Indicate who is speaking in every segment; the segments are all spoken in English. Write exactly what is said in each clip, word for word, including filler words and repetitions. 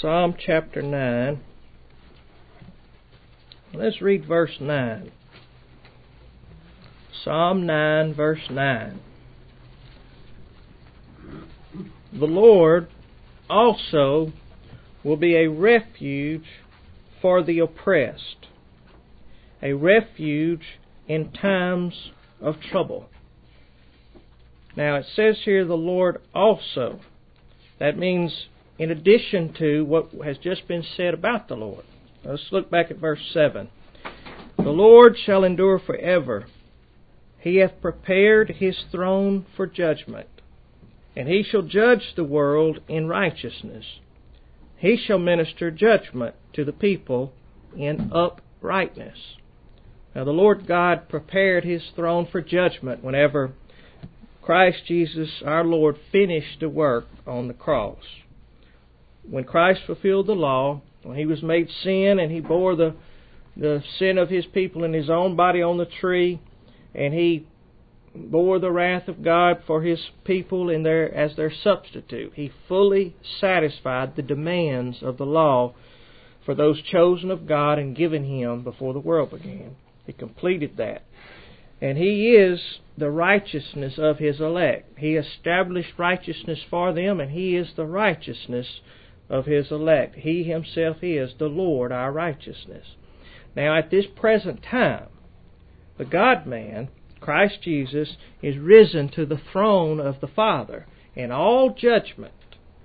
Speaker 1: Psalm chapter nine. Let's read verse nine. Psalm nine, verse nine. The Lord also will be a refuge for the oppressed, a refuge in times of trouble. Now it says here the Lord also. That means in addition to what has just been said about the Lord. Let's look back at verse seven. The Lord shall endure forever. He hath prepared His throne for judgment, and He shall judge the world in righteousness. He shall minister judgment to the people in uprightness. Now the Lord God prepared His throne for judgment whenever Christ Jesus, our Lord, finished the work on the cross. When Christ fulfilled the law, when He was made sin and He bore the, the sin of His people in His own body on the tree, and He bore the wrath of God for His people in their, as their substitute. He fully satisfied the demands of the law for those chosen of God and given Him before the world began. He completed that. And He is the righteousness of His elect. He established righteousness for them, and He is the righteousness of His elect. He Himself is the Lord, our righteousness. Now at this present time, the God-man, Christ Jesus, is risen to the throne of the Father, and all judgment,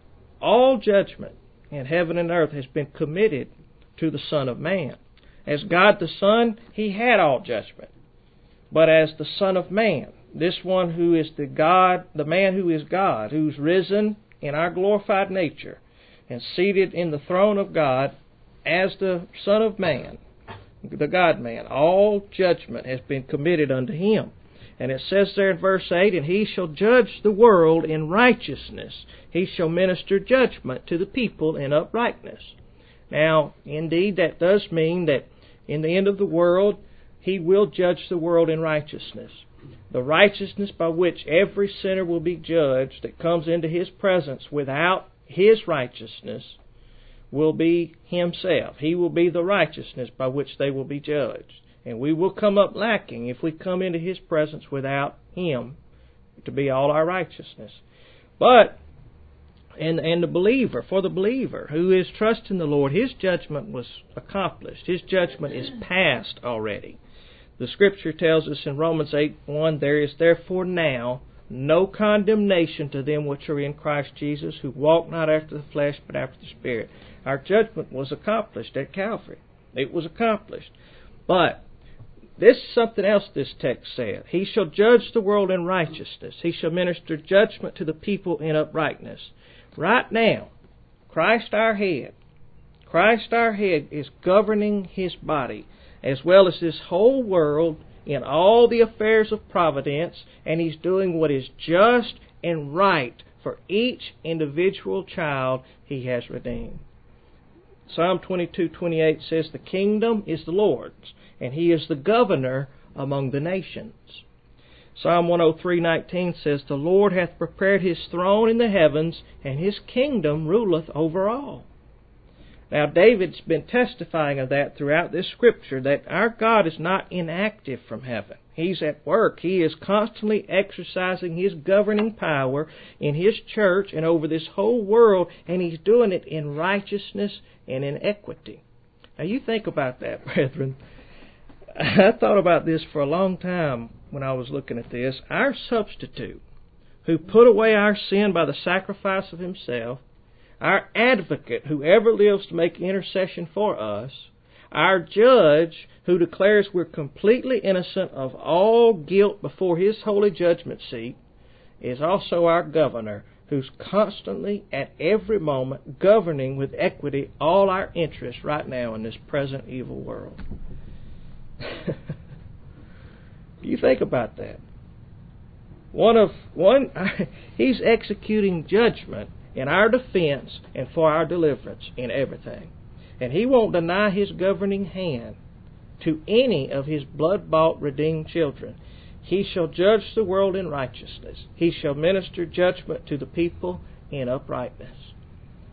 Speaker 1: all judgment in heaven and earth has been committed to the Son of Man. As God the Son, He had all judgment. But as the Son of Man, this one who is the God, the man who is God, who's risen in our glorified nature and seated in the throne of God as the Son of Man, the God-man, all judgment has been committed unto Him. And it says there in verse eight, and He shall judge the world in righteousness. He shall minister judgment to the people in uprightness. Now, indeed, that does mean that in the end of the world, He will judge the world in righteousness. The righteousness by which every sinner will be judged that comes into His presence without His righteousness will be Himself. He will be the righteousness by which they will be judged. And we will come up lacking if we come into His presence without Him to be all our righteousness. But, and, and the believer, for the believer who is trusting the Lord, his judgment was accomplished. His judgment is past already. The Scripture tells us in Romans eight one, there is therefore now no condemnation to them which are in Christ Jesus, who walk not after the flesh, but after the Spirit. Our judgment was accomplished at Calvary. It was accomplished. But this is something else this text said. He shall judge the world in righteousness. He shall minister judgment to the people in uprightness. Right now, Christ our head, Christ our head is governing His body, as well as this whole world, in all the affairs of providence, and He's doing what is just and right for each individual child He has redeemed. Psalm twenty-two twenty-eight says, the kingdom is the Lord's, and He is the governor among the nations. Psalm one oh three nineteen says, the Lord hath prepared His throne in the heavens, and His kingdom ruleth over all. Now, David's been testifying of that throughout this Scripture, that our God is not inactive from heaven. He's at work. He is constantly exercising His governing power in His church and over this whole world, and He's doing it in righteousness and in equity. Now, you think about that, brethren. I thought about this for a long time when I was looking at this. Our substitute, who put away our sin by the sacrifice of Himself, our advocate, who ever lives to make intercession for us, our judge, who declares we're completely innocent of all guilt before His holy judgment seat, is also our governor, who's constantly, at every moment, governing with equity all our interests right now in this present evil world. You think about that. One of one, He's executing judgment in our defense and for our deliverance in everything. And He won't deny His governing hand to any of His blood-bought, redeemed children. He shall judge the world in righteousness. He shall minister judgment to the people in uprightness.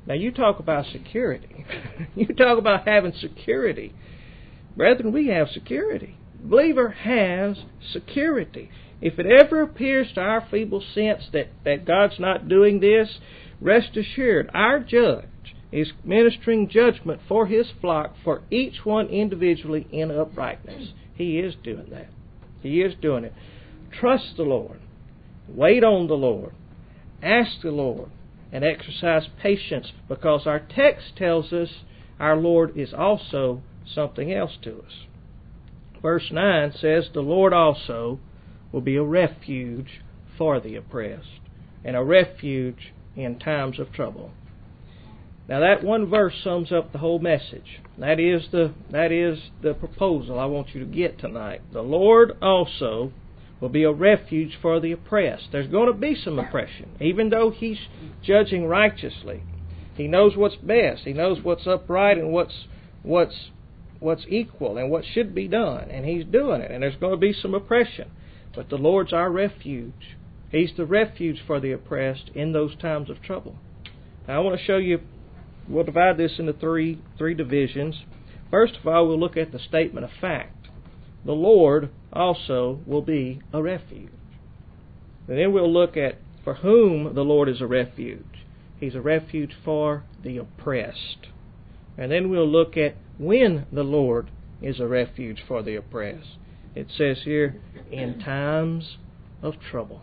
Speaker 1: Now you talk about security. You talk about having security. Brethren, we have security. The believer has security. If it ever appears to our feeble sense that, that God's not doing this, rest assured, our judge is ministering judgment for His flock, for each one individually in uprightness. He is doing that. He is doing it. Trust the Lord. Wait on the Lord. Ask the Lord. And exercise patience, because our text tells us our Lord is also something else to us. Verse nine says, the Lord also will be a refuge for the oppressed, and a refuge in times of trouble. Now that one verse sums up the whole message. That is the that is the proposal I want you to get tonight. The Lord also will be a refuge for the oppressed. There's going to be some oppression, even though He's judging righteously. He knows what's best. He knows what's upright and what's what's what's equal and what should be done, and He's doing it. And there's going to be some oppression, but the Lord's our refuge. He's the refuge for the oppressed in those times of trouble. Now I want to show you. We'll divide this into three three divisions. First of all, we'll look at the statement of fact. The Lord also will be a refuge. And then we'll look at for whom the Lord is a refuge. He's a refuge for the oppressed. And then we'll look at when the Lord is a refuge for the oppressed. It says here, in times of trouble.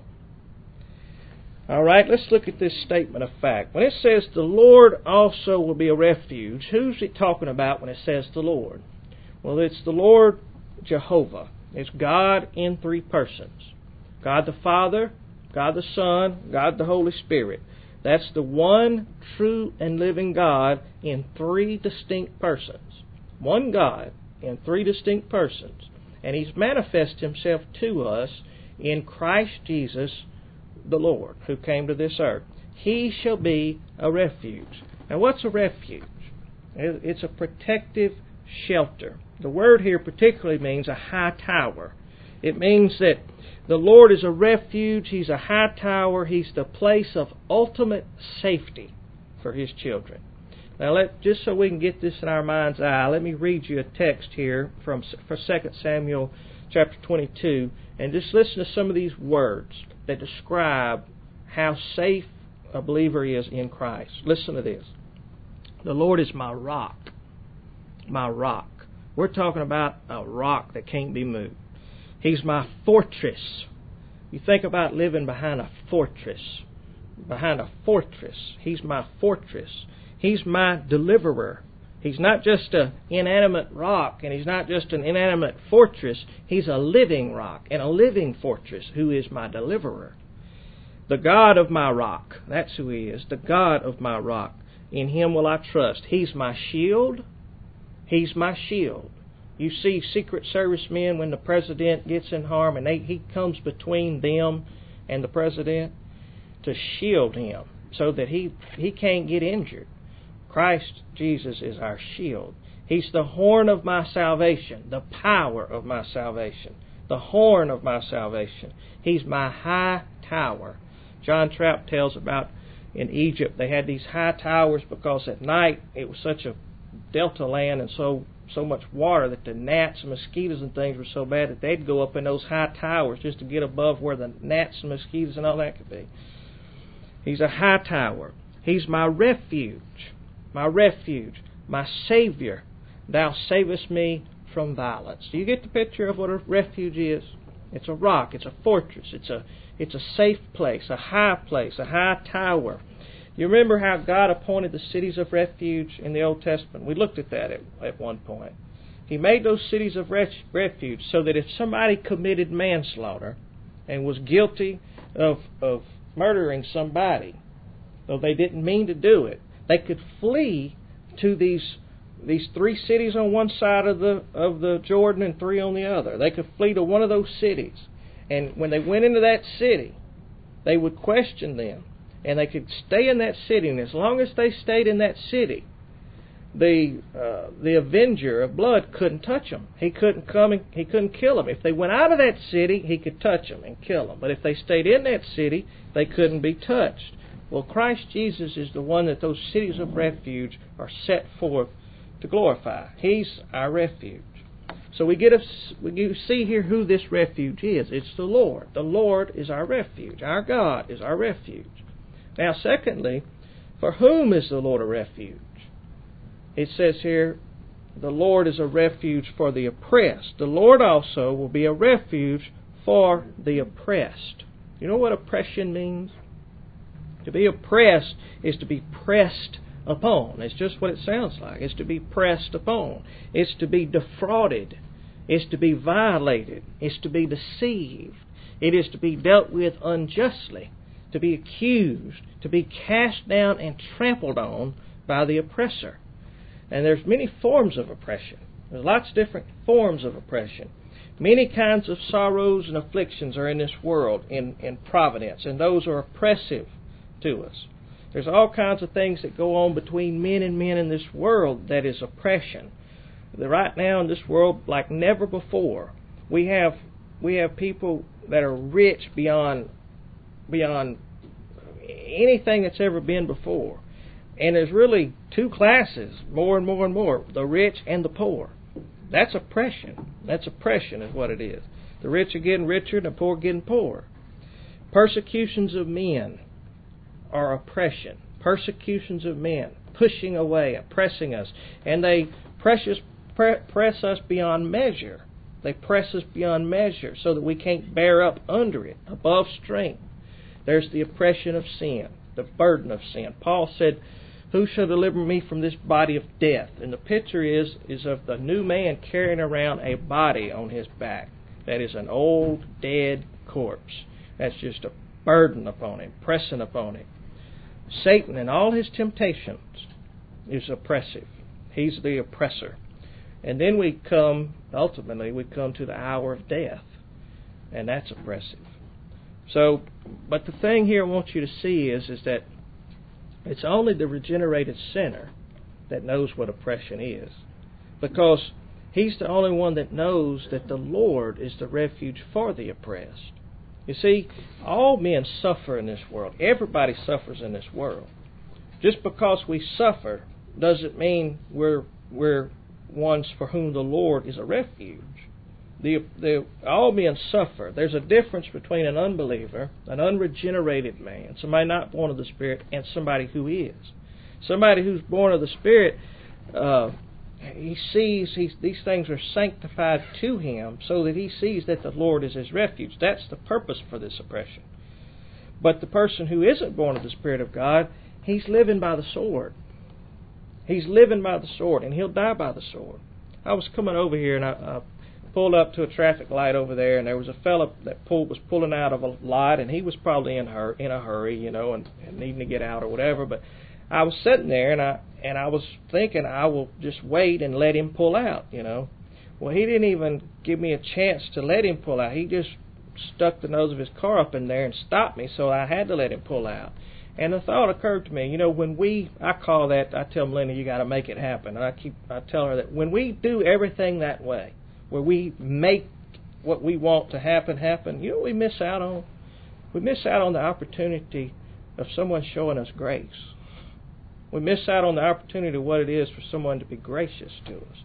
Speaker 1: All right, let's look at this statement of fact. When it says the Lord also will be a refuge, who's it talking about when it says the Lord? Well, it's the Lord Jehovah. It's God in three persons. God the Father, God the Son, God the Holy Spirit. That's the one true and living God in three distinct persons. One God in three distinct persons. And He's manifested Himself to us in Christ Jesus the Lord, who came to this earth. He shall be a refuge. Now what's a refuge? It's a protective shelter. The word here particularly means a high tower. It means that the Lord is a refuge. He's a high tower. He's the place of ultimate safety for His children. Now, let just so we can get this in our mind's eye, let me read you a text here from for Second Samuel chapter twenty-two, and just listen to some of these words that describe how safe a believer is in Christ. Listen to this. The Lord is my rock. My rock. We're talking about a rock that can't be moved. He's my fortress. You think about living behind a fortress. Behind a fortress. He's my fortress. He's my deliverer. He's not just an inanimate rock, and He's not just an inanimate fortress. He's a living rock and a living fortress who is my deliverer. The God of my rock. That's who He is. The God of my rock. In Him will I trust. He's my shield. He's my shield. You see Secret Service men when the president gets in harm and they, he comes between them and the president to shield him so that he, he can't get injured. Christ Jesus is our shield. He's the horn of my salvation, the power of my salvation, the horn of my salvation. He's my high tower. John Trapp tells about in Egypt they had these high towers because at night it was such a delta land and so so much water that the gnats and mosquitoes and things were so bad that they'd go up in those high towers just to get above where the gnats and mosquitoes and all that could be. He's a high tower. He's my refuge, my refuge, my Savior. Thou savest me from violence. Do you get the picture of what a refuge is? It's a rock. It's a fortress. It's a it's a safe place, a high place, a high tower. You remember how God appointed the cities of refuge in the Old Testament? We looked at that at, at one point. He made those cities of refuge so that if somebody committed manslaughter and was guilty of, of murdering somebody, though they didn't mean to do it, they could flee to these these three cities on one side of the of the Jordan and three on the other. They could flee to one of those cities. And when they went into that city, they would question them. And they could stay in that city, and as long as they stayed in that city, the uh, the avenger of blood couldn't touch them. He couldn't come and he couldn't kill them. If they went out of that city, he could touch them and kill them. But if they stayed in that city, they couldn't be touched. Well, Christ Jesus is the one that those cities of refuge are set forth to glorify. He's our refuge. So we get a, we see here who this refuge is. It's the Lord. The Lord is our refuge. Our God is our refuge. Now, secondly, for whom is the Lord a refuge? It says here, the Lord is a refuge for the oppressed. The Lord also will be a refuge for the oppressed. You know what oppression means? To be oppressed is to be pressed upon. It's just what it sounds like. It's to be pressed upon. It's to be defrauded. It's to be violated. It's to be deceived. It is to be dealt with unjustly, to be accused, to be cast down and trampled on by the oppressor. And there's many forms of oppression. There's lots of different forms of oppression. Many kinds of sorrows and afflictions are in this world in, in providence, and those are oppressive to us. There's all kinds of things that go on between men and men in this world that is oppression. Right now in this world, like never before, we have we have people that are rich beyond beyond anything that's ever been before. And there's really two classes, more and more and more, the rich and the poor. That's oppression. That's oppression is what it is. The rich are getting richer and the poor are getting poorer. Persecutions of men are oppression. Persecutions of men, pushing away, oppressing us. And they press us, press us beyond measure. They press us beyond measure so that we can't bear up under it, above strength. There's the oppression of sin, the burden of sin. Paul said, who shall deliver me from this body of death? And the picture is, is of the new man carrying around a body on his back. That is an old, dead corpse. That's just a burden upon him, pressing upon him. Satan and all his temptations is oppressive. He's the oppressor. And then we come, ultimately, we come to the hour of death. And that's oppressive. So, but the thing here I want you to see is, is that it's only the regenerated sinner that knows what oppression is. Because he's the only one that knows that the Lord is the refuge for the oppressed. You see, all men suffer in this world. Everybody suffers in this world. Just because we suffer doesn't mean we're we're ones for whom the Lord is a refuge. The, the, all men suffer. There's a difference between an unbeliever, an unregenerated man, somebody not born of the Spirit, and somebody who is. Somebody who's born of the Spirit, uh, he sees he's, these things are sanctified to him so that he sees that the Lord is his refuge. That's the purpose for this oppression. But the person who isn't born of the Spirit of God, he's living by the sword. He's living by the sword, and he'll die by the sword. I was coming over here, and I uh, pulled up to a traffic light over there, and there was a fellow that pulled, was pulling out of a light, and he was probably in her in a hurry, you know, and, and needing to get out or whatever. But I was sitting there, and I and I was thinking I will just wait and let him pull out, you know. Well, he didn't even give me a chance to let him pull out. He just stuck the nose of his car up in there and stopped me, so I had to let him pull out. And the thought occurred to me, you know, when we, I call that, I tell Melinda, you got to make it happen. And I keep, I tell her that when we do everything that way, where we make what we want to happen happen, you know what we miss out on? We miss out on the opportunity of someone showing us grace. We miss out on the opportunity of what it is for someone to be gracious to us.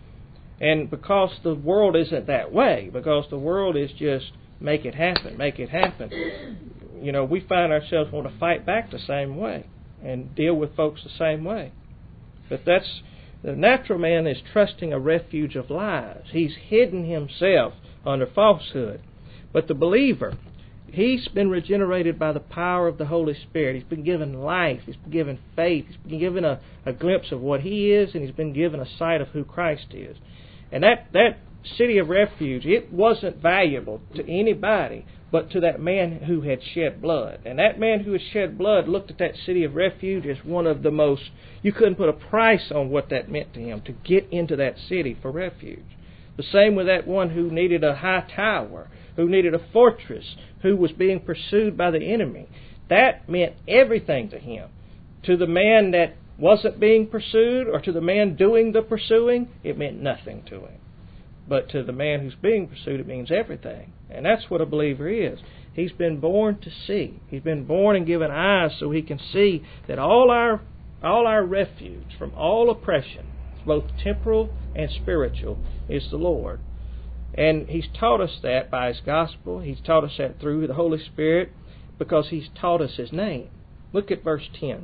Speaker 1: And because the world isn't that way, because the world is just make it happen, make it happen, you know, we find ourselves want to fight back the same way and deal with folks the same way. But that's, the natural man is trusting a refuge of lies. He's hidden himself under falsehood. But the believer, he's been regenerated by the power of the Holy Spirit. He's been given life. He's been given faith. He's been given a, a glimpse of what he is, and he's been given a sight of who Christ is. And that, that city of refuge, it wasn't valuable to anybody but to that man who had shed blood. And that man who had shed blood looked at that city of refuge as one of the most, you couldn't put a price on what that meant to him, to get into that city for refuge. The same with that one who needed a high tower, who needed a fortress, who was being pursued by the enemy. That meant everything to him. To the man that wasn't being pursued, or to the man doing the pursuing, it meant nothing to him. But to the man who's being pursued, it means everything. And that's what a believer is. He's been born to see. He's been born and given eyes so He can see that all our all our refuge from all oppression, both temporal and spiritual, is the Lord. And He's taught us that by His gospel. He's taught us that through the Holy Spirit, because He's taught us His name. Look at verse ten.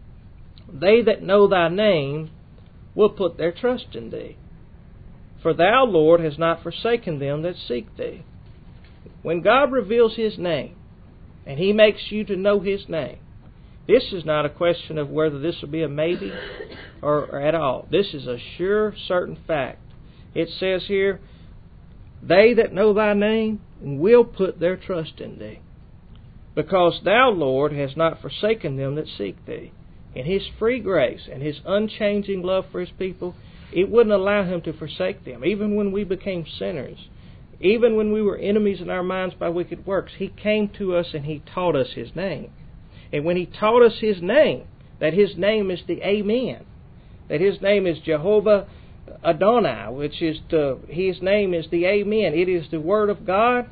Speaker 1: They that know Thy name will put their trust in Thee. For Thou, Lord, hast not forsaken them that seek Thee. When God reveals His name, and He makes you to know His name, this is not a question of whether this will be a maybe or, or at all. This is a sure, certain fact. It says here, they that know Thy name will put their trust in Thee. Because Thou, Lord, hast not forsaken them that seek Thee. In His free grace and His unchanging love for His people, it wouldn't allow Him to forsake them. Even when we became sinners, even when we were enemies in our minds by wicked works, He came to us and He taught us His name. And when He taught us His name, that His name is the Amen, that His name is Jehovah Adonai, which is the, His name is the Amen. It is the Word of God,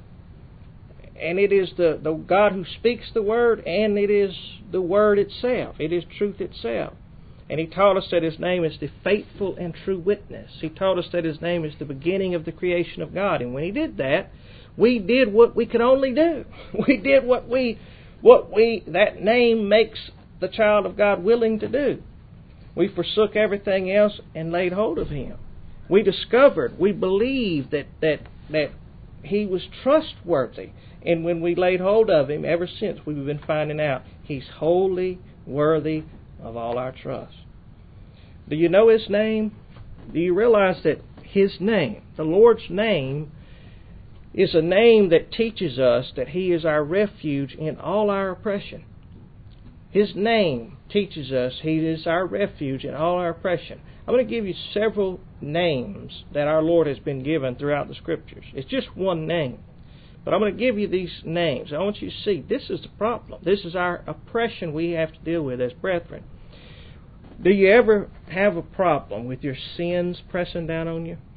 Speaker 1: and it is the, the God who speaks the Word, and it is the Word itself. It is truth itself. And He taught us that His name is the faithful and true witness. He taught us that His name is the beginning of the creation of God. And when He did that, we did what we could only do. We did what we, what we, that name makes the child of God willing to do. We forsook everything else and laid hold of Him. We discovered, we believed that, that, that He was trustworthy. And when we laid hold of Him, ever since we've been finding out He's wholly worthy of all our trust. Do you know His name? Do you realize that His name, the Lord's name, is a name that teaches us that He is our refuge in all our oppression? His name teaches us He is our refuge in all our oppression. I'm going to give you several names that our Lord has been given throughout the Scriptures. It's just one name. But I'm going to give you these names. I want you to see, this is the problem. This is our oppression we have to deal with as brethren. Do you ever have a problem with your sins pressing down on you?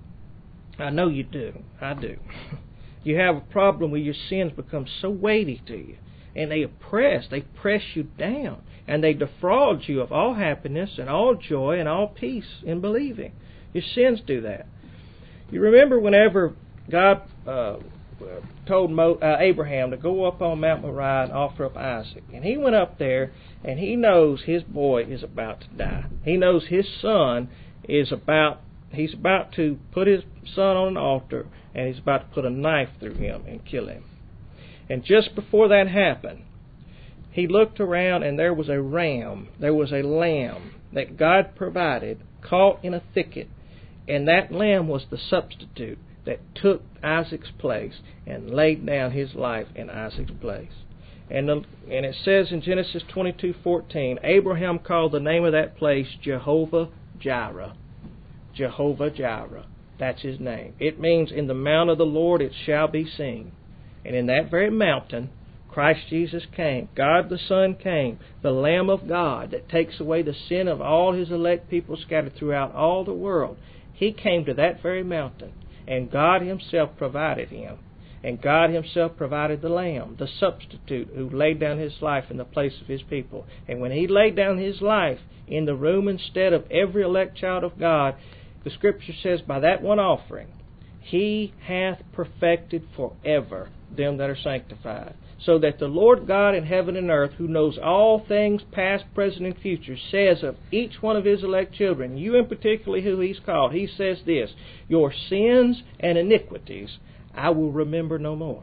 Speaker 1: I know you do. I do. You have a problem where your sins become so weighty to you, and they oppress, they press you down, and they defraud you of all happiness and all joy and all peace in believing. Your sins do that. You remember whenever God uh, told Mo, uh, Abraham to go up on Mount Moriah and offer up Isaac. And he went up there, and he knows his boy is about to die. He knows his son is about, he's about to put his son on an altar, and he's about to put a knife through him and kill him. And just before that happened, he looked around, and there was a ram, there was a lamb that God provided, caught in a thicket, and that lamb was the substitute that took Isaac's place and laid down his life in Isaac's place. And, the, and it says in Genesis twenty-two fourteen, Abraham called the name of that place Jehovah Jireh. Jehovah Jireh. That's His name. It means, in the mount of the Lord it shall be seen. And in that very mountain, Christ Jesus came. God the Son came. The Lamb of God that takes away the sin of all His elect people scattered throughout all the world. He came to that very mountain. And God Himself provided Him. And God Himself provided the Lamb, the substitute who laid down His life in the place of His people. And when He laid down His life in the room instead of every elect child of God, the Scripture says, by that one offering, He hath perfected forever them that are sanctified. So that the Lord God in heaven and earth, who knows all things past, present, and future, says of each one of His elect children, you in particular who He's called, He says this, your sins and iniquities I will remember no more.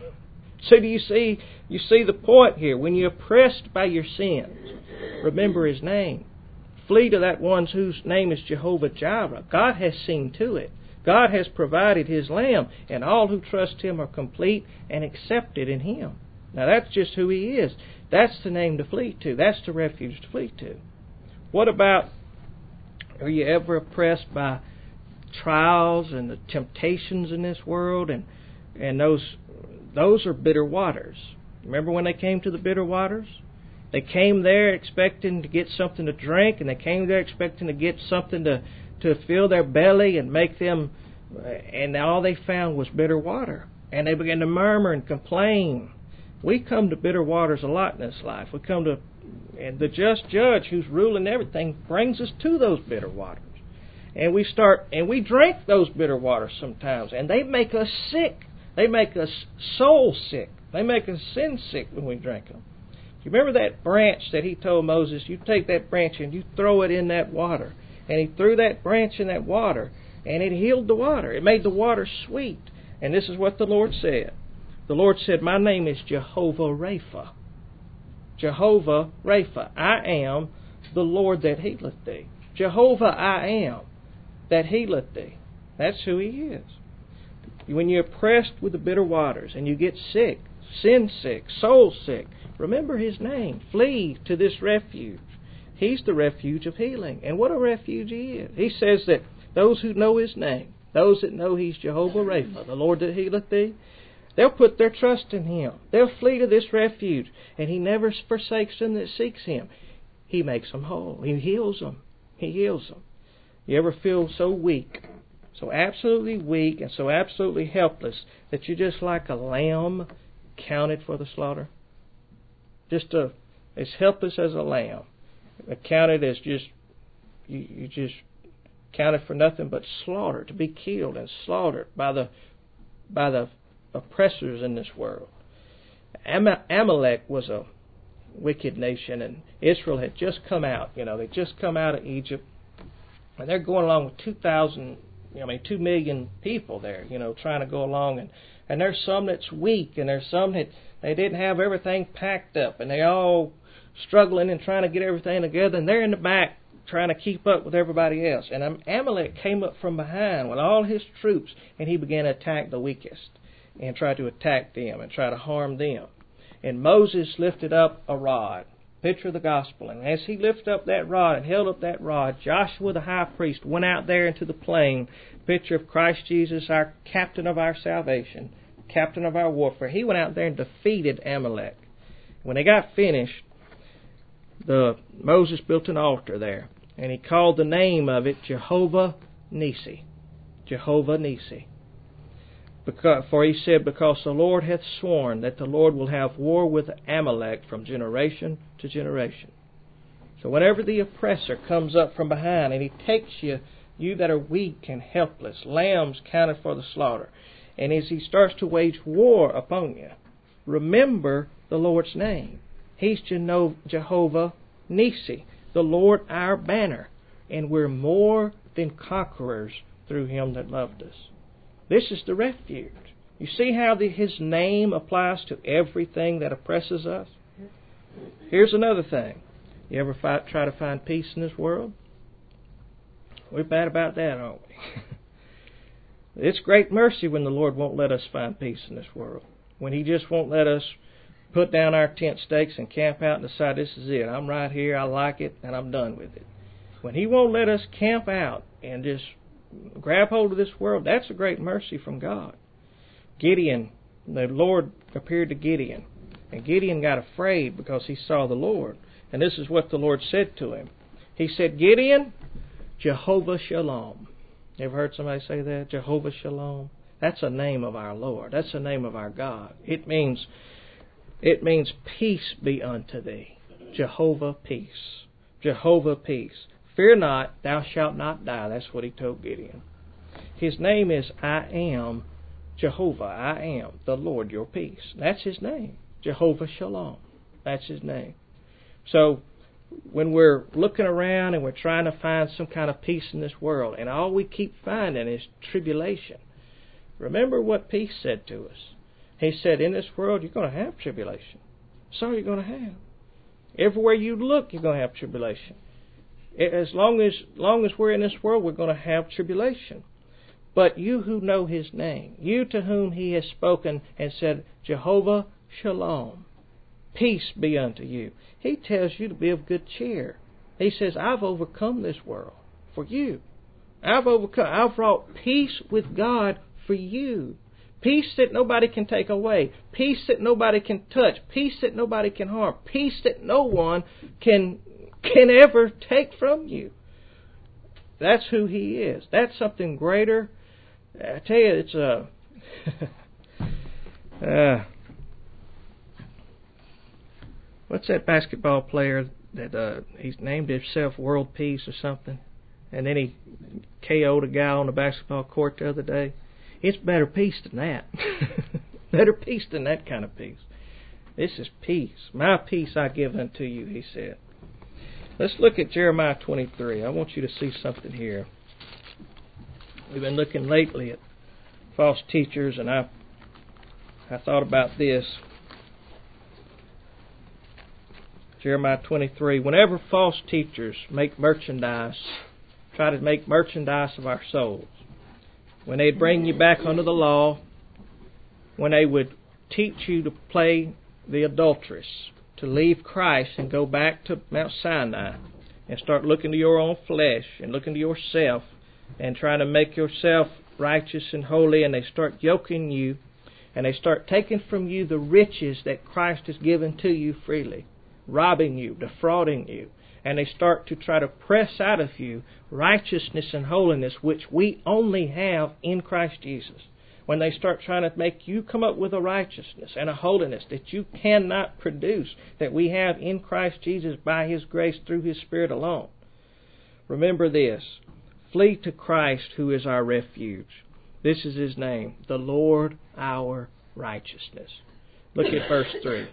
Speaker 1: So do you see, you see the point here? When you're oppressed by your sins, remember His name. Flee to that one whose name is Jehovah Jireh. God has seen to it. God has provided His Lamb, and all who trust Him are complete and accepted in Him. Now that's just who He is. That's the name to flee to. That's the refuge to flee to. What about, are you ever oppressed by trials and the temptations in this world? And and those those are bitter waters. Remember when they came to the bitter waters? They came there expecting to get something to drink, and they came there expecting to get something to, to fill their belly and make them, and all they found was bitter water. And they begin to murmur and complain. We come to bitter waters a lot in this life. We come to, and the just judge who's ruling everything brings us to those bitter waters. And we start, and we drink those bitter waters sometimes, and they make us sick. They make us soul sick. They make us sin sick when we drink them. You remember that branch that he told Moses, you take that branch and you throw it in that water. And he threw that branch in that water, and it healed the water. It made the water sweet. And this is what the Lord said. The Lord said, my name is Jehovah Rapha. Jehovah Rapha. I am the Lord that healeth thee. Jehovah I am that healeth thee. That's who he is. When you're oppressed with the bitter waters and you get sick, sin sick, soul sick, remember his name. Flee to this refuge. He's the refuge of healing. And what a refuge he is. He says that those who know his name, those that know he's Jehovah Rapha, the Lord that healeth thee, they'll put their trust in him. They'll flee to this refuge. And he never forsakes them that seeks him. He makes them whole. He heals them. He heals them. You ever feel so weak, so absolutely weak and so absolutely helpless that you're just like a lamb counted for the slaughter? Just a, as helpless as a lamb. Counted as just, you, you just counted for nothing but slaughter, to be killed and slaughtered by the by the oppressors in this world. Am- Amalek was a wicked nation, and Israel had just come out. You know, they'd just come out of Egypt, and they're going along with two thousand, I mean, two million people there. You know, trying to go along, and and there's some that's weak, and there's some that they didn't have everything packed up, and they all struggling and trying to get everything together, and they're in the back trying to keep up with everybody else. And Amalek came up from behind with all his troops, and he began to attack the weakest and try to attack them and try to harm them. And Moses lifted up a rod, picture of the gospel, and as he lifted up that rod and held up that rod, Joshua the high priest went out there into the plain, picture of Christ Jesus, our captain of our salvation, captain of our warfare. He went out there and defeated Amalek. When they got finished, the Moses built an altar there, and he called the name of it Jehovah Nissi. Jehovah Nissi. Because, for he said, because the Lord hath sworn that the Lord will have war with Amalek from generation to generation. So whenever the oppressor comes up from behind and he takes you, you that are weak and helpless, lambs counted for the slaughter, and as he starts to wage war upon you, remember the Lord's name. He's Jehovah Nissi, the Lord our banner, and we're more than conquerors through him that loved us. This is the refuge. You see how the, his name applies to everything that oppresses us? Here's another thing. You ever fight, try to find peace in this world? We're bad about that, aren't we? It's great mercy when the Lord won't let us find peace in this world. When he just won't let us put down our tent stakes and camp out and decide this is it. I'm right here, I like it, and I'm done with it. When he won't let us camp out and just grab hold of this world, that's a great mercy from God. Gideon, the Lord appeared to Gideon, and Gideon got afraid because he saw the Lord. And this is what the Lord said to him. He said, Gideon, Jehovah Shalom. You ever heard somebody say that? Jehovah Shalom? That's a name of our Lord. That's the name of our God. It means It means peace be unto thee. Jehovah peace. Jehovah peace. Fear not, thou shalt not die. That's what he told Gideon. His name is I am Jehovah. I am the Lord your peace. That's his name. Jehovah Shalom. That's his name. So when we're looking around and we're trying to find some kind of peace in this world, and all we keep finding is tribulation, remember what peace said to us. He said, in this world, you're going to have tribulation. So you're going to have. Everywhere you look, you're going to have tribulation. As long as long as we're in this world, we're going to have tribulation. But you who know his name, you to whom he has spoken and said, Jehovah Shalom, peace be unto you. He tells you to be of good cheer. He says, I've overcome this world for you. I've overcome. I've brought peace with God for you. Peace that nobody can take away. Peace that nobody can touch. Peace that nobody can harm. Peace that no one can can ever take from you. That's who he is. That's something greater. I tell you, it's a Uh, what's that basketball player that uh, he's named himself World Peace or something? And then he K O'd a guy on the basketball court the other day. It's better peace than that. Better peace than that kind of peace. This is peace. My peace I give unto you, he said. Let's look at Jeremiah twenty-three. I want you to see something here. We've been looking lately at false teachers, and I, I thought about this. Jeremiah twenty-three. Whenever false teachers make merchandise, try to make merchandise of our souls, when they bring you back under the law, when they would teach you to play the adulteress, to leave Christ and go back to Mount Sinai and start looking to your own flesh and looking to yourself and trying to make yourself righteous and holy, and they start yoking you and they start taking from you the riches that Christ has given to you freely, robbing you, defrauding you, and they start to try to press out of you righteousness and holiness which we only have in Christ Jesus. When they start trying to make you come up with a righteousness and a holiness that you cannot produce, that we have in Christ Jesus by His grace through His Spirit alone. Remember this. Flee to Christ, who is our refuge. This is His name, the Lord our righteousness. Look at verse three.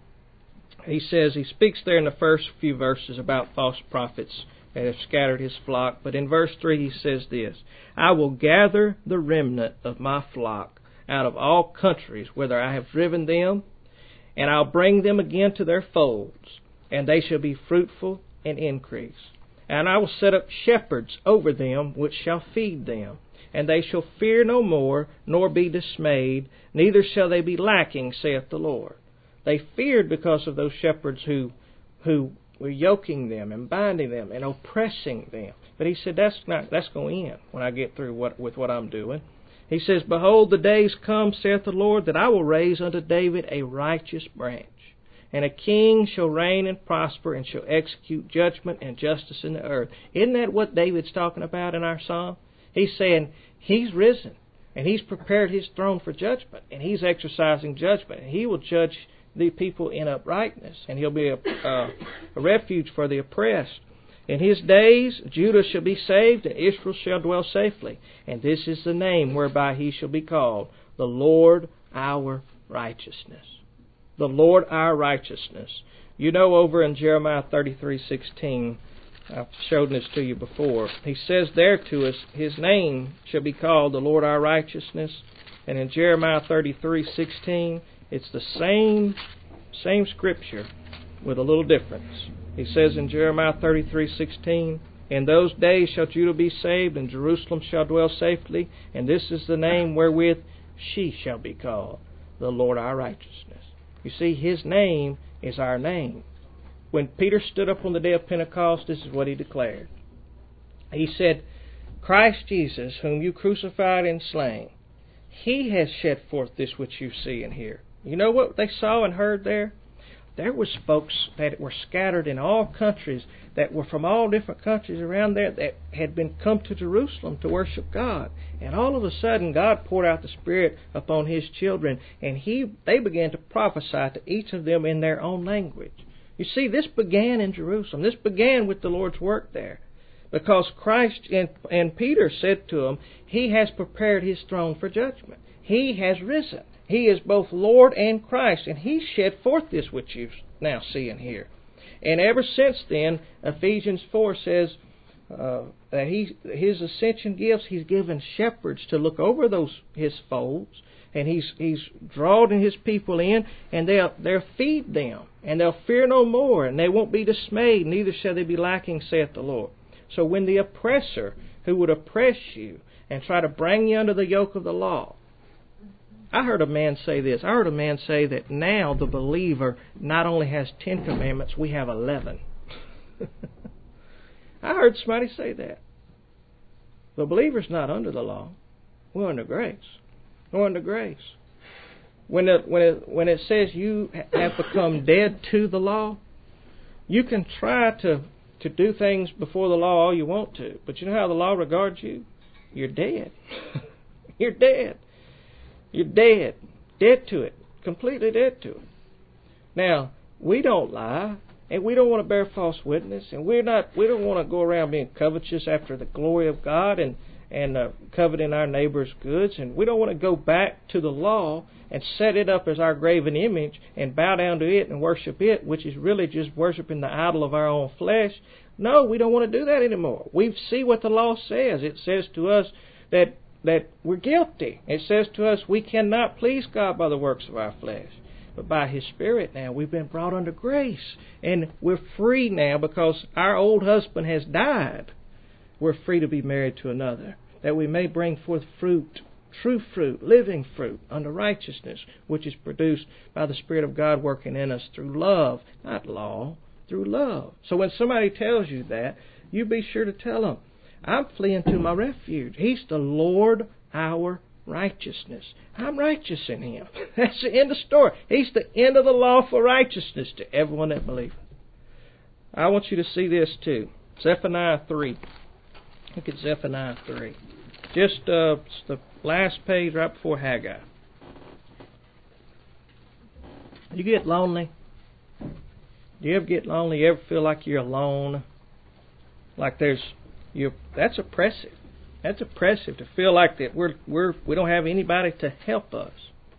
Speaker 1: He says, he speaks there in the first few verses about false prophets that have scattered His flock. But in verse three he says this, I will gather the remnant of my flock out of all countries whither I have driven them, and I'll bring them again to their folds, and they shall be fruitful and increase. And I will set up shepherds over them which shall feed them, and they shall fear no more, nor be dismayed, neither shall they be lacking, saith the Lord. They feared because of those shepherds who who were yoking them and binding them and oppressing them. But he said, that's not that's going to end when I get through what, with what I'm doing. He says, behold, the days come, saith the Lord, that I will raise unto David a righteous branch, and a king shall reign and prosper, and shall execute judgment and justice in the earth. Isn't that what David's talking about in our psalm? He's saying He's risen, and He's prepared His throne for judgment, and He's exercising judgment, and He will judge the people in uprightness, and He'll be a, uh, a refuge for the oppressed. In His days Judah shall be saved, and Israel shall dwell safely. And this is the name whereby He shall be called, the Lord our righteousness. The Lord our righteousness. You know, over in Jeremiah thirty-three sixteen, I've shown this to you before. He says there to us, His name shall be called the Lord our righteousness. And in Jeremiah thirty-three sixteen, it's the same same scripture with a little difference. He says in Jeremiah thirty-three sixteen, in those days shall Judah be saved, and Jerusalem shall dwell safely, and this is the name wherewith she shall be called, the Lord our righteousness. You see, His name is our name. When Peter stood up on the day of Pentecost, this is what he declared. He said, Christ Jesus, whom you crucified and slain, He has shed forth this which you see and hear. You know what they saw and heard there? There was folks that were scattered in all countries, that were from all different countries around there, that had been come to Jerusalem to worship God. And all of a sudden, God poured out the Spirit upon His children, and He they began to prophesy to each of them in their own language. You see, this began in Jerusalem. This began with the Lord's work there. Because Christ and, and Peter said to him, He has prepared His throne for judgment. He has risen. He is both Lord and Christ, and He shed forth this which you now see and hear. And ever since then, Ephesians four says uh, that he, His ascension gifts, He's given shepherds to look over those His folds, and He's He's drawing His people in, and they'll they'll feed them, and they'll fear no more, and they won't be dismayed, neither shall they be lacking, saith the Lord. So when the oppressor who would oppress you and try to bring you under the yoke of the law, I heard a man say this. I heard a man say that now the believer not only has Ten Commandments, we have eleven. I heard somebody say that. The believer's not under the law. We're under grace. We're under grace. When it, when it, when it says you have become dead to the law, you can try to, to do things before the law all you want to. But you know how the law regards you? You're dead. You're dead. You're dead. Dead to it. completely dead to it. Now, we don't lie, and we don't want to bear false witness, and we're not. We don't want to go around being covetous after the glory of God and and uh, coveting our neighbor's goods, and we don't want to go back to the law and set it up as our graven image and bow down to it and worship it, which is really just worshiping the idol of our own flesh. No, we don't want to do that anymore. We see what the law says. It says to us that that we're guilty. It says to us we cannot please God by the works of our flesh. But by His Spirit now we've been brought under grace. And we're free now because our old husband has died. We're free to be married to another, that we may bring forth fruit, true fruit, living fruit, unto righteousness, which is produced by the Spirit of God working in us through love, not law, through love. So when somebody tells you that, you be sure to tell them, I'm fleeing to my refuge. He's the Lord our righteousness. I'm righteous in Him. That's the end of the story. He's the end of the law for righteousness to everyone that believes. I want you to see this too. Zephaniah three. Look at Zephaniah three. Just uh, it's the last page right before Haggai. You get lonely? Do you ever get lonely? You ever feel like you're alone? Like there's you? That's oppressive. That's oppressive to feel like that we're we're we don't have anybody to help us.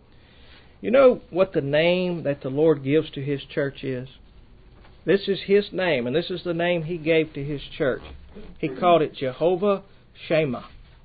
Speaker 1: You know what the name that the Lord gives to His church is? This is His name, and this is the name He gave to His church. He called it Jehovah Shammah.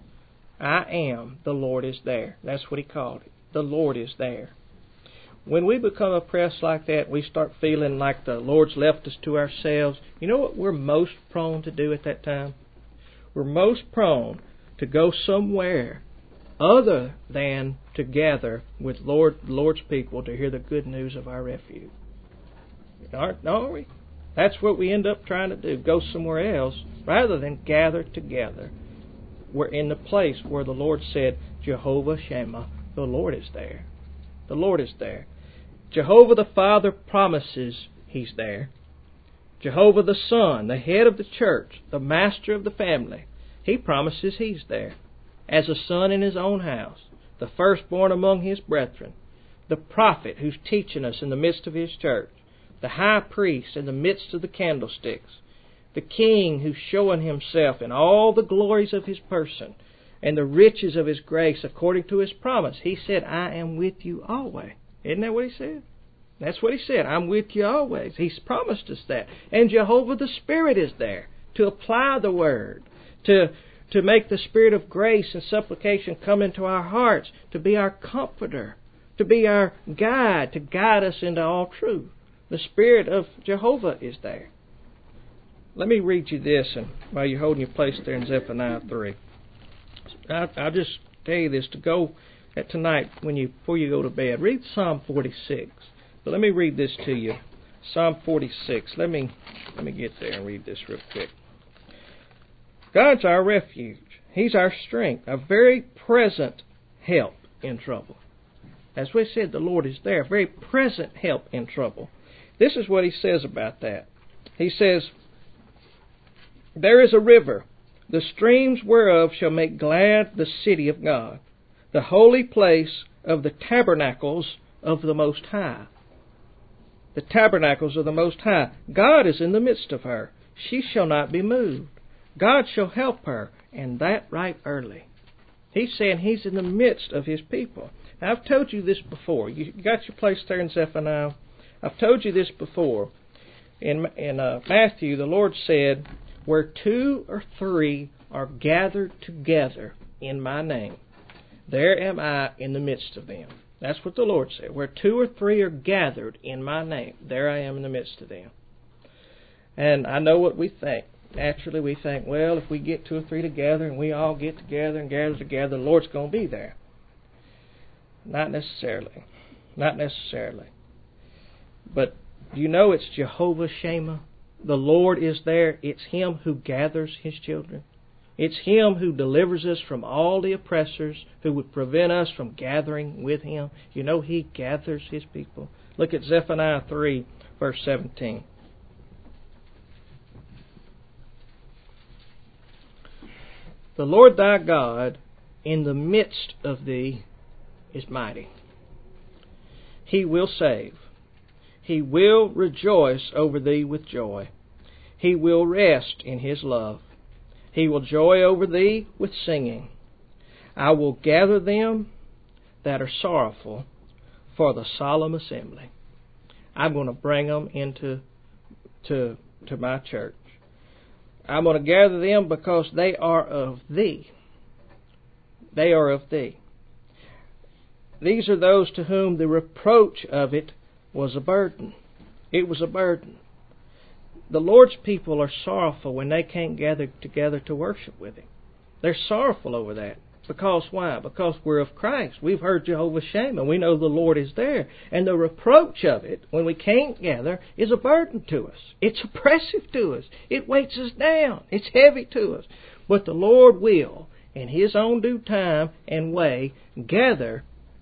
Speaker 1: I am, the Lord is there. That's what He called it. The Lord is there. When we become oppressed like that, we start feeling like the Lord's left us to ourselves. You know what we're most prone to do at that time? We're most prone to go somewhere other than to gather with Lord Lord's people to hear the good news of our refuge. Aren't, aren't we? That's what we end up trying to do, go somewhere else rather than gather together. We're in the place where the Lord said, Jehovah Shammah, the Lord is there. The Lord is there. Jehovah the Father promises He's there. Jehovah the Son, the head of the church, the master of the family, He promises He's there. As a son in His own house, the firstborn among His brethren, the prophet who's teaching us in the midst of His church, the high priest in the midst of the candlesticks, the king who's showing Himself in all the glories of His person and the riches of His grace according to His promise. He said, I am with you always. Isn't that what He said? That's what He said. I'm with you always. He's promised us that. And Jehovah the Spirit is there to apply the Word, to, to make the Spirit of grace and supplication come into our hearts, to be our comforter, to be our guide, to guide us into all truth. The Spirit of Jehovah is there. Let me read you this, and while you're holding your place there in Zephaniah three. I, I'll just tell you this to go at tonight when you before you go to bed. Read Psalm forty-six. But let me read this to you. Psalm forty-six. Let me let me get there and read this real quick. God's our refuge. He's our strength, a very present help in trouble. As we said, the Lord is there, a very present help in trouble. This is what He says about that. He says, there is a river, the streams whereof shall make glad the city of God, the holy place of the tabernacles of the Most High. The tabernacles of the Most High. God is in the midst of her. She shall not be moved. God shall help her, and that right early. He's saying He's in the midst of His people. Now, I've told you this before. You got your place there in Zephaniah. I've told you this before. In, in uh, Matthew, the Lord said, where two or three are gathered together in my name, there am I in the midst of them. That's what the Lord said. Where two or three are gathered in my name, there I am in the midst of them. And I know what we think. Naturally, we think, well, if we get two or three together and we all get together and gather together, the Lord's going to be there. Not necessarily. Not necessarily. But you know it's Jehovah Shammah. The Lord is there. It's Him who gathers His children. It's Him who delivers us from all the oppressors who would prevent us from gathering with Him. You know He gathers His people. Look at Zephaniah three, verse seventeen. The Lord thy God in the midst of thee is mighty. He will save. He will rejoice over thee with joy. He will rest in His love. He will joy over thee with singing. I will gather them that are sorrowful for the solemn assembly. I'm going to bring them into to, to my church. I'm going to gather them because they are of Thee. They are of Thee. These are those to whom the reproach of it was a burden. It was a burden. The Lord's people are sorrowful when they can't gather together to worship with Him. They're sorrowful over that. Because why? Because we're of Christ. We've heard Jehovah Shammah. We know the Lord is there. And the reproach of it, when we can't gather, is a burden to us. It's oppressive to us. It weights us down. It's heavy to us. But the Lord will, in His own due time and way, gather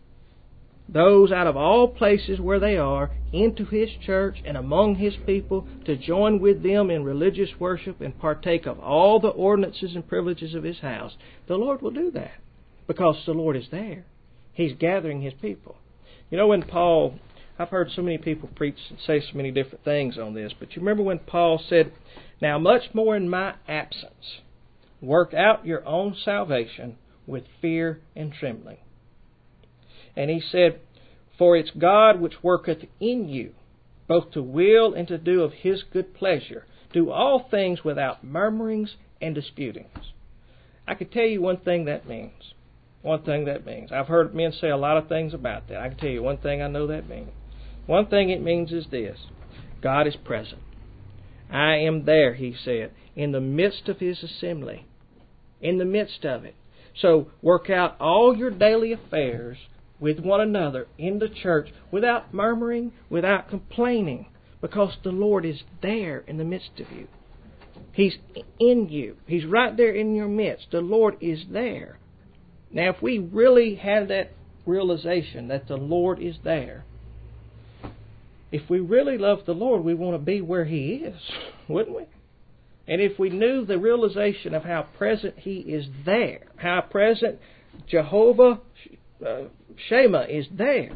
Speaker 1: those out of all places where they are into His church and among His people to join with them in religious worship and partake of all the ordinances and privileges of His house. The Lord will do that because the Lord is there. He's gathering His people. You know, when Paul, I've heard so many people preach and say so many different things on this, but you remember when Paul said, "Now much more in my absence, work out your own salvation with fear and trembling." And he said, "For it's God which worketh in you, both to will and to do of His good pleasure. Do all things without murmurings and disputings." I can tell you one thing that means. One thing that means. I've heard men say a lot of things about that. I can tell you one thing I know that means. One thing it means is this: God is present. I am there, he said, in the midst of His assembly. In the midst of it. So work out all your daily affairs with one another in the church without murmuring, without complaining, because the Lord is there in the midst of you. He's in you. He's right there in your midst. The Lord is there. Now, if we really had that realization that the Lord is there, if we really love the Lord, we want to be where He is, wouldn't we? And if we knew the realization of how present He is there, how present Jehovah uh, Shammah is there,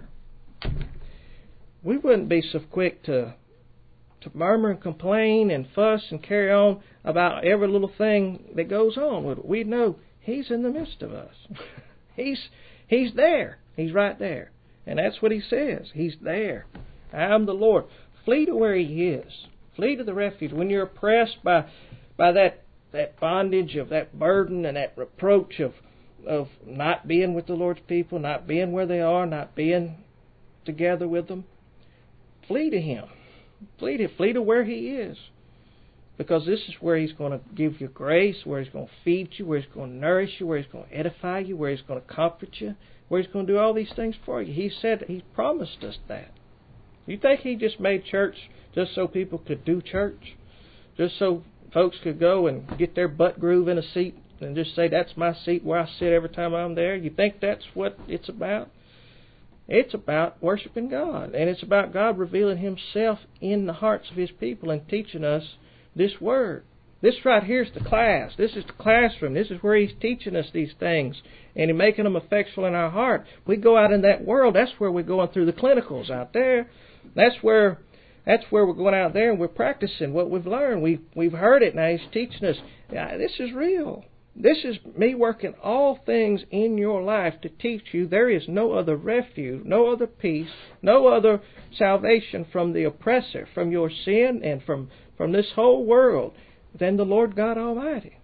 Speaker 1: we wouldn't be so quick to to murmur and complain and fuss and carry on about every little thing that goes on. We'd know He's in the midst of us. he's He's there. He's right there. And that's what He says. He's there. I am the Lord. Flee to where He is. Flee to the refuge. When you're oppressed by by that that bondage of that burden and that reproach of of not being with the Lord's people, not being where they are, not being together with them, flee to Him. Flee to, flee to where He is. Because this is where He's going to give you grace, where He's going to feed you, where He's going to nourish you, where He's going to edify you, where He's going to comfort you, where He's going to do all these things for you. He said, He promised us that. You think He just made church just so people could do church? Just so folks could go and get their butt groove in a seat and just say, "That's my seat where I sit every time I'm there"? You think that's what it's about? It's about worshiping God. And it's about God revealing Himself in the hearts of His people and teaching us this Word. This right here is the class. This is the classroom. This is where He's teaching us these things and He's making them effectual in our heart. We go out in that world. That's where we're going through the clinicals out there. That's where that's where we're going out there and we're practicing what we've learned. We've, we've heard it. Now He's teaching us. Yeah, this is real. This is me working all things in your life to teach you there is no other refuge, no other peace, no other salvation from the oppressor, from your sin and from, from this whole world than the Lord God Almighty.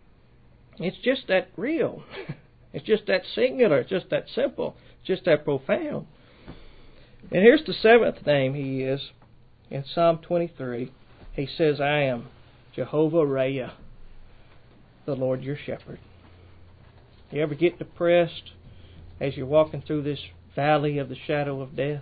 Speaker 1: It's just that real. It's just that singular. It's just that simple. It's just that profound. And here's the seventh name He is. In Psalm twenty-three, He says, "I am Jehovah Raya, the Lord your shepherd." You ever get depressed as you're walking through this valley of the shadow of death?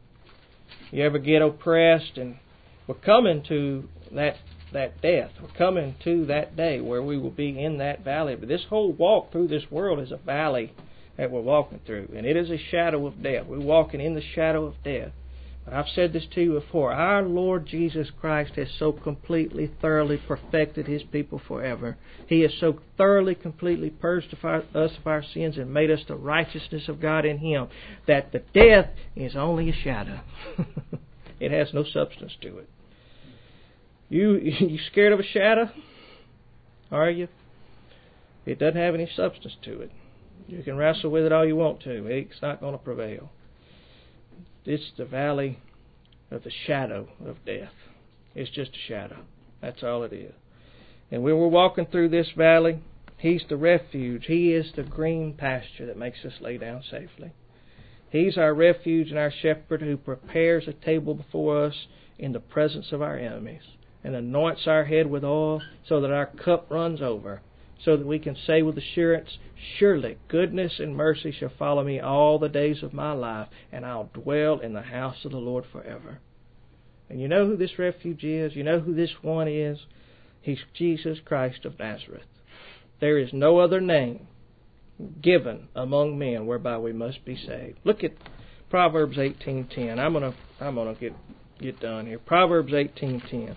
Speaker 1: You ever get oppressed? And we're coming to that that death. We're coming to that day where we will be in that valley. But this whole walk through this world is a valley that we're walking through. And it is a shadow of death. We're walking in the shadow of death. But I've said this to you before. Our Lord Jesus Christ has so completely, thoroughly perfected His people forever. He has so thoroughly, completely purged us of our sins and made us the righteousness of God in Him that the death is only a shadow. It has no substance to it. You you scared of a shadow? Are you? It doesn't have any substance to it. You can wrestle with it all you want to. It's not going to prevail. It's the valley of the shadow of death. It's just a shadow. That's all it is. And when we're walking through this valley, He's the refuge. He is the green pasture that makes us lay down safely. He's our refuge and our shepherd who prepares a table before us in the presence of our enemies and anoints our head with oil so that our cup runs over, so that we can say with assurance, surely goodness and mercy shall follow me all the days of my life, and I'll dwell in the house of the Lord forever. And you know who this refuge is? You know who this one is? He's Jesus Christ of Nazareth. There is no other name given among men whereby we must be saved. Look at Proverbs eighteen ten. I'm gonna I'm gonna get get done here. Proverbs eighteen ten.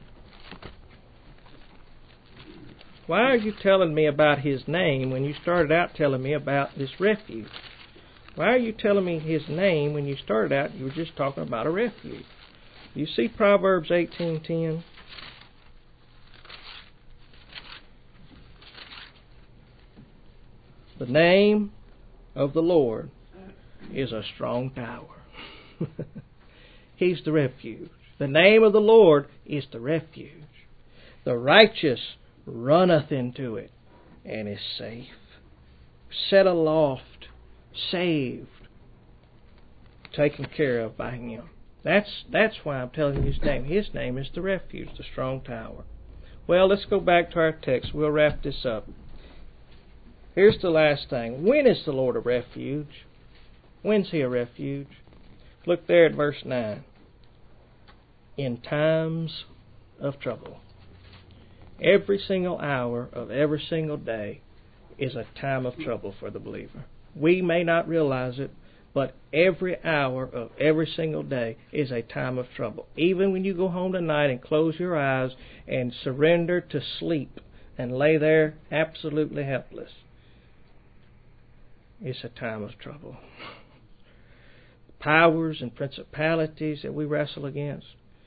Speaker 1: Why are you telling me about His name when you started out telling me about this refuge? Why are you telling me His name when you started out you were just talking about a refuge? You see Proverbs eighteen ten? The name of the Lord is a strong tower. He's the refuge. The name of the Lord is the refuge. The righteous runneth into it, and is safe. Set aloft, saved, taken care of by Him. That's that's why I'm telling you His name. His name is the refuge, the strong tower. Well, let's go back to our text. We'll wrap this up. Here's the last thing. When is the Lord a refuge? When's He a refuge? Look there at verse nine. In times of trouble. Every single hour of every single day is a time of trouble for the believer. We may not realize it, but every hour of every single day is a time of trouble. Even when you go home tonight and close your eyes and surrender to sleep and lay there absolutely helpless, it's a time of trouble. Powers and principalities that we wrestle against,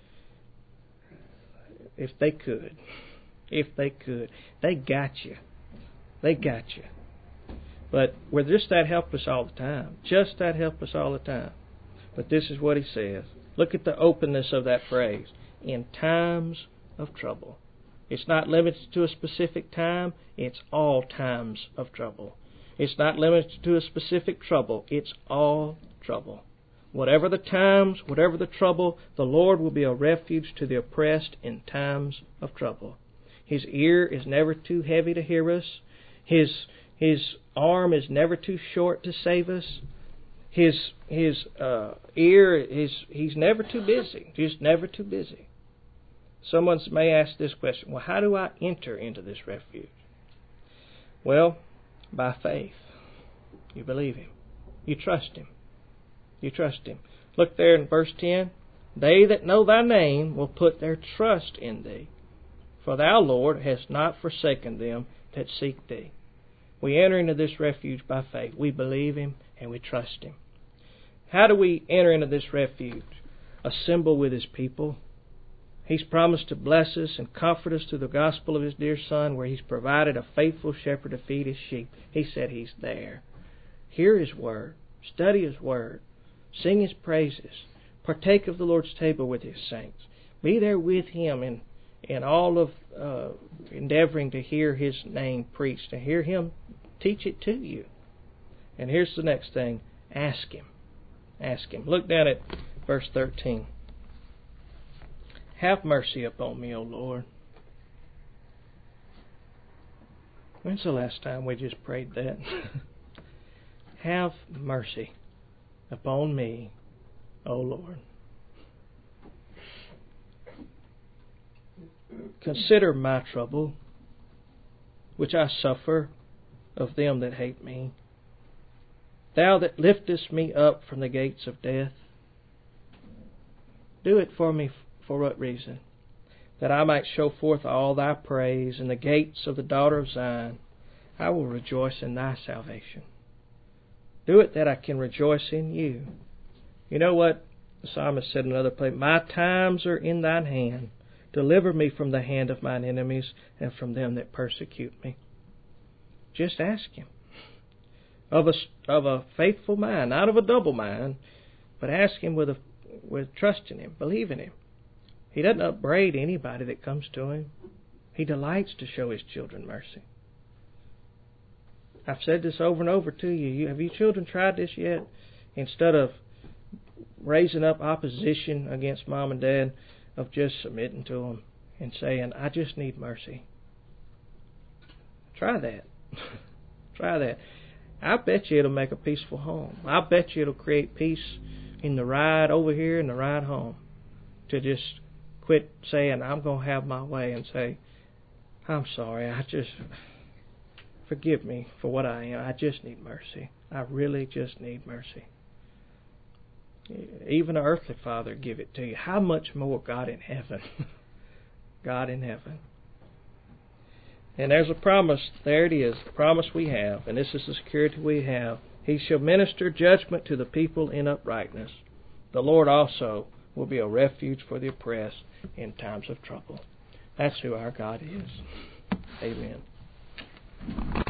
Speaker 1: if they could, if they could, they got you. They got you. But we're just that helpless all the time. Just that helpless all the time. But this is what he says. Look at the openness of that phrase. In times of trouble. It's not limited to a specific time. It's all times of trouble. It's not limited to a specific trouble. It's all trouble. Whatever the times, whatever the trouble, the Lord will be a refuge to the oppressed in times of trouble. His ear is never too heavy to hear us. His His arm is never too short to save us. His His uh, ear is He's never too busy. Just never too busy. Someone may ask this question: well, how do I enter into this refuge? Well, by faith. You believe Him. You trust Him. You trust Him. Look there in verse ten. They that know Thy name will put their trust in Thee. For Thou, Lord, hast not forsaken them that seek Thee. We enter into this refuge by faith. We believe Him and we trust Him. How do we enter into this refuge? Assemble with His people. He's promised to bless us and comfort us through the gospel of His dear Son, where He's provided a faithful shepherd to feed His sheep. He said He's there. Hear His word. Study His word. Sing His praises. Partake of the Lord's table with His saints. Be there with Him in, in all of uh, endeavoring to hear His name preached, to hear Him teach it to you. And here's the next thing. Ask Him. Ask Him. Look down at verse thirteen. Have mercy upon me, O Lord. When's the last time we just prayed that? Have mercy upon me, O Lord. Consider my trouble, which I suffer of them that hate me. Thou that liftest me up from the gates of death, Do it for me for what reason? That I might show forth all Thy praise in the gates of the daughter of Zion. I will rejoice in Thy salvation. Do it that I can rejoice in You. You know what the psalmist said in another place? My times are in Thine hand. Deliver me from the hand of mine enemies and from them that persecute me. Just ask Him. Of a, of a faithful mind, not of a double mind, but ask Him with a, with trust in Him, believe in Him. He doesn't upbraid anybody that comes to Him. He delights to show His children mercy. I've said this over and over to you. you. Have you children tried this yet? Instead of raising up opposition against mom and dad, of just submitting to them and saying, I just need mercy. Try that. Try that. I bet you it'll make a peaceful home. I bet you it'll create peace in the ride over here and the ride home. To just quit saying, I'm going to have my way, and say, I'm sorry, I just, forgive me for what I am. I just need mercy. I really just need mercy. Even an earthly father give it to you. How much more God in heaven? God in heaven. And there's a promise. There it is. The promise we have. And this is the security we have. He shall minister judgment to the people in uprightness. The Lord also will be a refuge for the oppressed in times of trouble. That's who our God is. Amen.